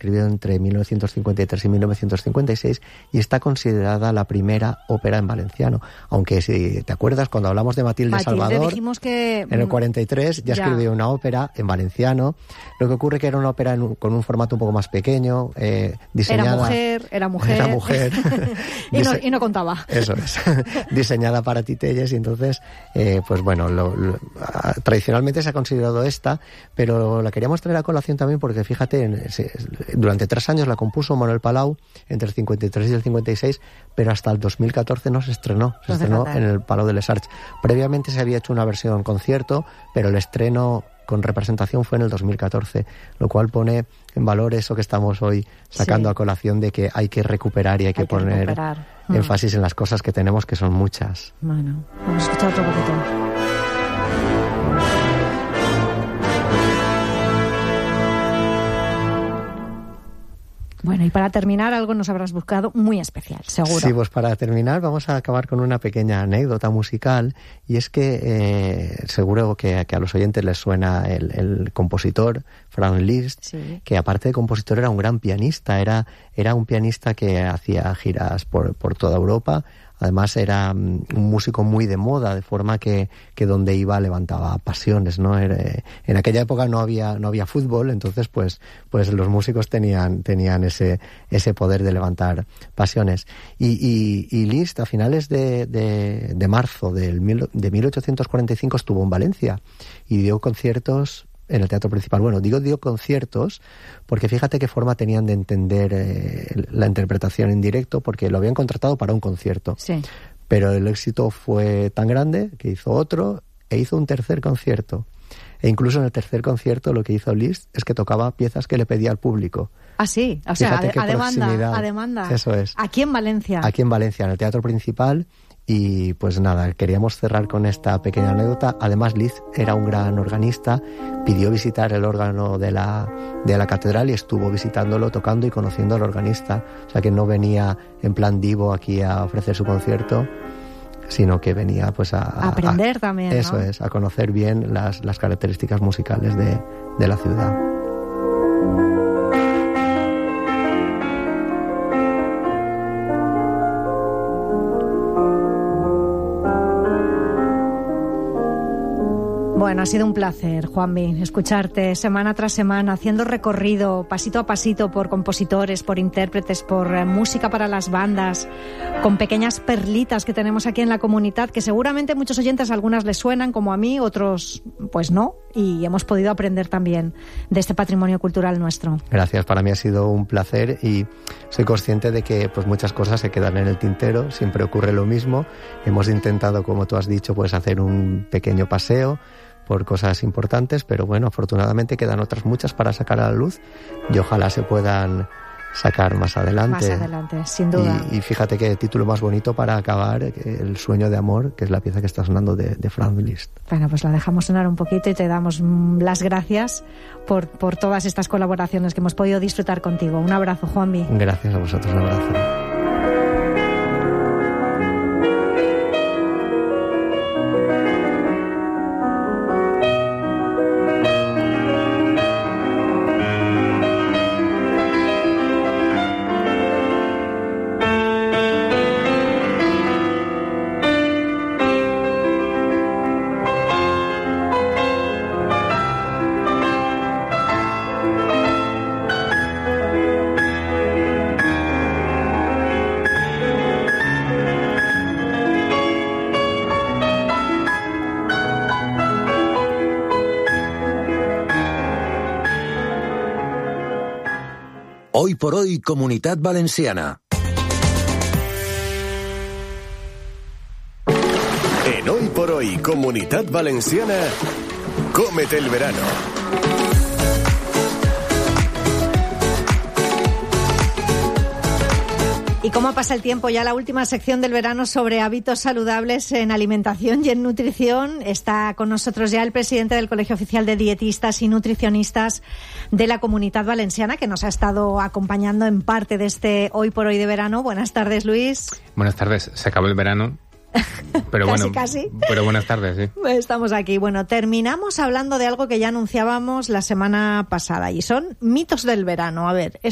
escribió entre 1953 y 1956 y está considerada la primera ópera en valenciano. Aunque si te acuerdas, cuando hablamos de Matilde Salvador, dijimos que en el 43 ya escribió una ópera en valenciano. Lo que ocurre que era una ópera con un formato un poco más pequeño, diseñada... Era mujer. y no contaba. Eso es. Diseñada para titelles y entonces, pues bueno, tradicionalmente se ha considerado esta, pero la queríamos traer a colación también porque fíjate, durante 3 años la compuso Manuel Palau, entre el 53 y el 56, pero hasta el 2014 no se estrenó. Se estrenó en el Palau de les Arts. Previamente se había hecho una versión concierto, pero el estreno con representación fue en el 2014, lo cual pone en valor eso que estamos hoy sacando a colación de que hay que recuperar y hay que poner énfasis en las cosas que tenemos, que son muchas. Bueno, vamos a escuchar otro poquito. Bueno, y para terminar, algo nos habrás buscado muy especial, seguro. Sí, pues para terminar vamos a acabar con una pequeña anécdota musical, y es que seguro que a los oyentes les suena el compositor Franz Liszt, que aparte de compositor era un gran pianista, era un pianista que hacía giras por toda Europa. Además era un músico muy de moda, de forma que donde iba levantaba pasiones, ¿no? En aquella época no había fútbol, entonces pues los músicos tenían ese poder de levantar pasiones. Y Liszt a finales de marzo de 1845 estuvo en Valencia y dio conciertos en el Teatro Principal. Bueno, dio conciertos porque fíjate qué forma tenían de entender la interpretación en directo, porque lo habían contratado para un concierto. Sí. Pero el éxito fue tan grande que hizo otro e hizo un tercer concierto. E incluso en el tercer concierto lo que hizo Liszt es que tocaba piezas que le pedía al público. Ah, sí, o sea, a demanda. Eso es. Aquí en Valencia, en el Teatro Principal. Y pues nada, queríamos cerrar con esta pequeña anécdota. Además, Liszt era un gran organista, pidió visitar el órgano de la catedral y estuvo visitándolo, tocando y conociendo al organista. O sea que no venía en plan divo aquí a ofrecer su concierto, sino que venía pues a aprender también, eso, ¿no? Es, a conocer bien las características musicales de la ciudad. Bueno, ha sido un placer, Juanvi, escucharte semana tras semana, haciendo recorrido pasito a pasito por compositores, por intérpretes, por música para las bandas, con pequeñas perlitas que tenemos aquí en la comunidad, que seguramente muchos oyentes, algunas les suenan como a mí, otros pues no, y hemos podido aprender también de este patrimonio cultural nuestro. Gracias, para mí ha sido un placer y soy consciente de que pues muchas cosas se quedan en el tintero, siempre ocurre lo mismo. Hemos intentado, como tú has dicho, pues hacer un pequeño paseo por cosas importantes, pero bueno, afortunadamente quedan otras muchas para sacar a la luz y ojalá se puedan sacar más adelante. Más adelante, sin duda. Y fíjate qué título más bonito para acabar, El sueño de amor, que es la pieza que está sonando de Franz Liszt. Bueno, pues la dejamos sonar un poquito y te damos las gracias por todas estas colaboraciones que hemos podido disfrutar contigo. Un abrazo, Juanvi. Gracias a vosotros, un abrazo. Hoy por hoy, Comunitat Valenciana. En Hoy por hoy, Comunitat Valenciana, cómete el verano. ¿Y cómo pasa el tiempo? Ya la última sección del verano sobre hábitos saludables en alimentación y en nutrición. Está con nosotros ya el presidente del Colegio Oficial de Dietistas y Nutricionistas de la Comunitat Valenciana, que nos ha estado acompañando en parte de este Hoy por Hoy de verano. Buenas tardes, Luis. Buenas tardes. Se acabó el verano. Pero casi. Pero buenas tardes, sí. Estamos aquí. Bueno, terminamos hablando de algo que ya anunciábamos la semana pasada y son mitos del verano. A ver,